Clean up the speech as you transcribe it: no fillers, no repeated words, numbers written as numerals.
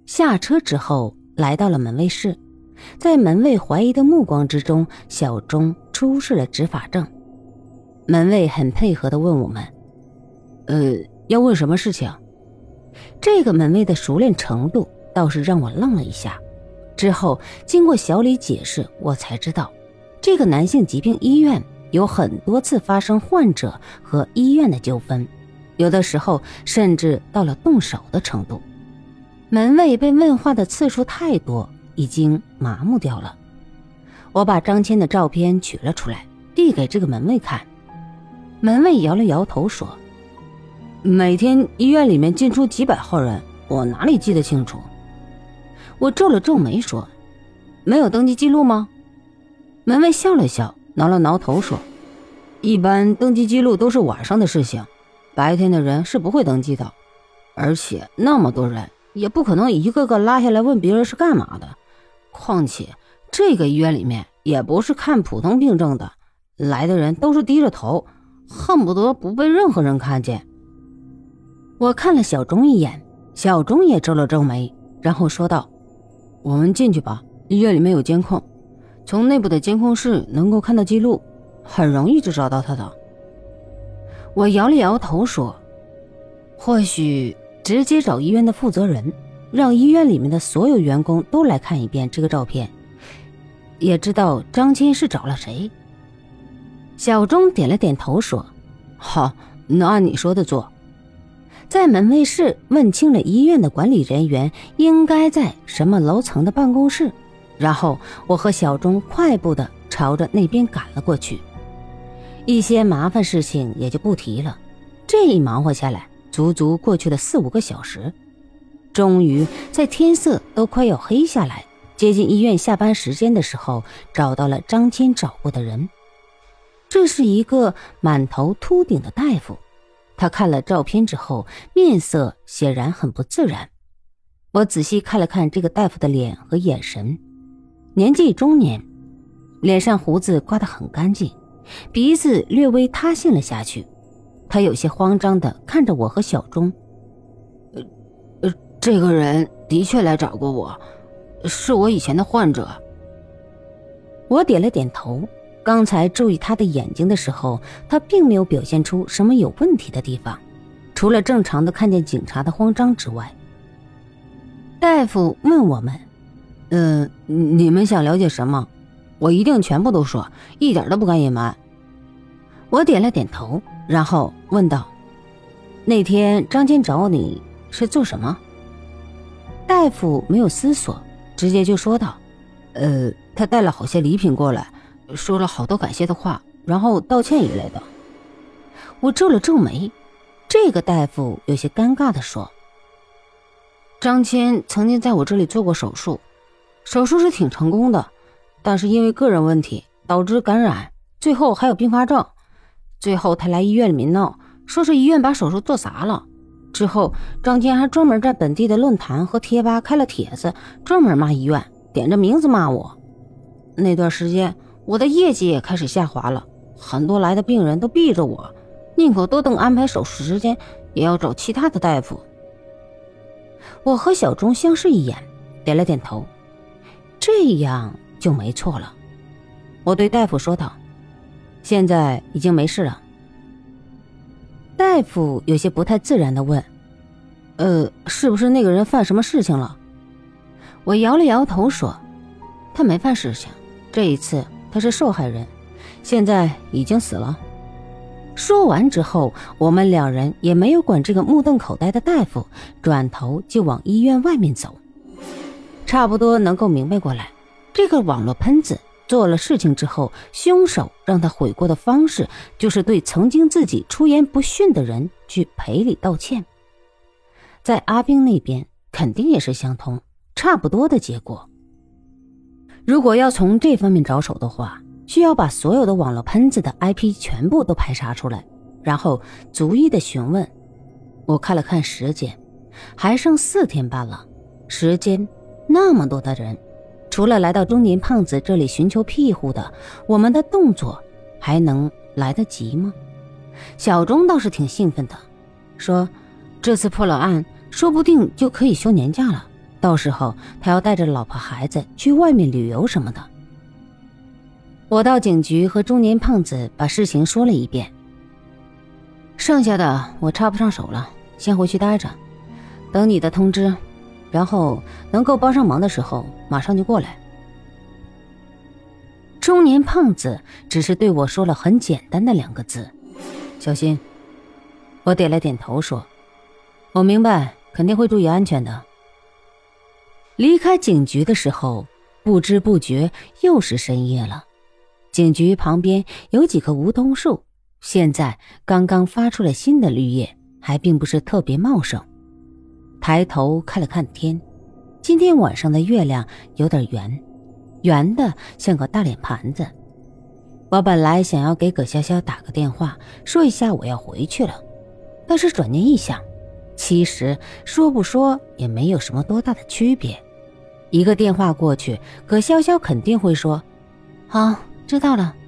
下车之后来到了门卫室，在门卫怀疑的目光之中，小钟出示了执法证。门卫很配合地问我们，要问什么事情？这个门卫的熟练程度倒是让我愣了一下。之后经过小李解释，我才知道这个男性疾病医院有很多次发生患者和医院的纠纷，有的时候甚至到了动手的程度。门卫被问话的次数太多，已经麻木掉了。我把张谦的照片取了出来，递给这个门卫看。门卫摇了摇头说，每天医院里面进出几百号人，我哪里记得清楚。我皱了皱眉说，没有登记记录吗？门卫笑了笑，挠了挠头说，一般登记记录都是晚上的事情，白天的人是不会登记的，而且那么多人也不可能一个个拉下来问别人是干嘛的，况且这个医院里面也不是看普通病症的，来的人都是低着头，恨不得不被任何人看见。我看了小钟一眼，小钟也皱了皱眉，然后说道，我们进去吧，医院里面有监控，从内部的监控室能够看到记录，很容易就找到他的。我摇了摇头说，或许直接找医院的负责人，让医院里面的所有员工都来看一遍这个照片，也知道张谦是找了谁。小钟点了点头说，好，那按你说的做。在门卫室问清了医院的管理人员应该在什么楼层的办公室，然后我和小钟快步地朝着那边赶了过去。一些麻烦事情也就不提了，这一忙活下来足足过去了4-5个小时，终于在天色都快要黑下来，接近医院下班时间的时候，找到了张谦找过的人。这是一个满头秃顶的大夫，他看了照片之后，面色显然很不自然。我仔细看了看这个大夫的脸和眼神，年纪中年，脸上胡子刮得很干净，鼻子略微塌陷了下去。他有些慌张地看着我和小钟，这个人的确来找过我，是我以前的患者。我点了点头，刚才注意他的眼睛的时候，他并没有表现出什么有问题的地方，除了正常的看见警察的慌张之外。大夫问我们，你们想了解什么？我一定全部都说，一点都不敢隐瞒。我点了点头，然后问道，那天张坚找你是做什么？大夫没有思索，直接就说道，他带了好些礼品过来，说了好多感谢的话，然后道歉一类的。我皱了皱眉，这个大夫有些尴尬地说，张谦曾经在我这里做过手术，手术是挺成功的，但是因为个人问题导致感染，最后还有并发症，最后他来医院里面闹，说是医院把手术做砸了。之后张谦还专门在本地的论坛和贴吧开了帖子，专门骂医院，点着名字骂我。那段时间我的业绩也开始下滑了，很多来的病人都逼着我，宁可多等安排手术时间，也要找其他的大夫。我和小钟相视一眼，点了点头，这样就没错了。我对大夫说道，现在已经没事了。大夫有些不太自然地问，是不是那个人犯什么事情了？我摇了摇头说，他没犯事情，这一次他是受害人，现在已经死了。说完之后，我们两人也没有管这个目瞪口呆的大夫，转头就往医院外面走。差不多能够明白过来，这个网络喷子做了事情之后，凶手让他悔过的方式就是对曾经自己出言不逊的人去赔礼道歉。在阿兵那边肯定也是相同，差不多的结果。如果要从这方面着手的话，需要把所有的网络喷子的 IP 全部都排查出来，然后逐一的询问。我看了看时间，还剩4天半了，时间那么多的人，除了来到中年胖子这里寻求庇护的，我们的动作还能来得及吗？小钟倒是挺兴奋的，说这次破了案，说不定就可以休年假了， 到时候他要带着老婆孩子去外面旅游什么的。我到警局和中年胖子把事情说了一遍，剩下的我插不上手了，先回去待着，等你的通知，然后能够帮上忙的时候马上就过来。中年胖子只是对我说了很简单的2个字：小心。我点了点头说，我明白，肯定会注意安全的。离开警局的时候，不知不觉又是深夜了。警局旁边有几棵梧桐树，现在刚刚发出了新的绿叶，还并不是特别茂盛。抬头看了看天，今天晚上的月亮有点圆，圆的像个大脸盘子。我本来想要给葛潇潇打个电话，说一下我要回去了，但是转念一想，其实说不说也没有什么多大的区别。一个电话过去，葛潇潇肯定会说好，知道了。